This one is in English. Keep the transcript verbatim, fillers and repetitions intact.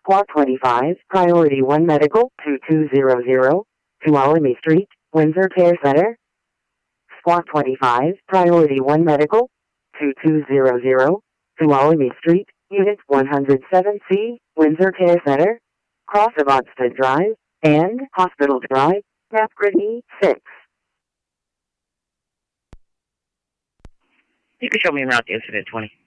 Squawk twenty-five, Priority one Medical, two two zero zero, Tuolumne Street, Windsor Care Center. Squawk twenty-five, Priority one Medical, two two zero zero, Tuolumne Street, Unit one oh seven C, Windsor Care Center, Cross of Oxted Drive, and Hospital Drive, Napgrid E six. You can show me around to incident twenty.